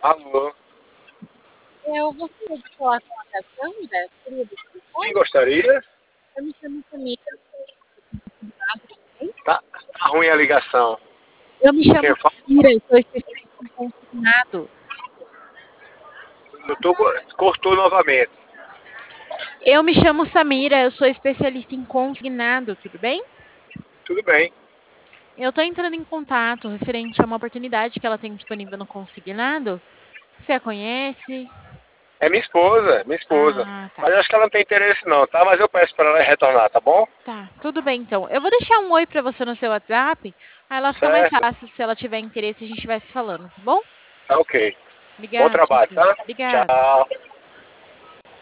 Alô, Eu gostaria de falar com a Cassandra. Seria do quem telefone? gostaria? Eu me chamo Samira. Tá ruim a ligação. Eu me chamo Quem fala? Samira, eu sou especialista em consignado. Cortou novamente. Eu me chamo Samira, eu sou especialista em consignado, tudo bem? Tudo bem. Eu estou entrando em contato referente a uma oportunidade que ela tem disponível no consignado. Você a conhece? É minha esposa, minha esposa. Ah, tá. Mas eu acho que ela não tem interesse não, tá? Mas eu peço para ela retornar, tá bom? Tá, tudo bem então. Eu vou deixar um oi para você no seu WhatsApp. Aí ela fica mais Certo? fácil se ela tiver interesse, a gente vai se falando, tá bom? Tá ok. Bom Obrigada, trabalho, Cecília. tá? Obrigada. Tchau.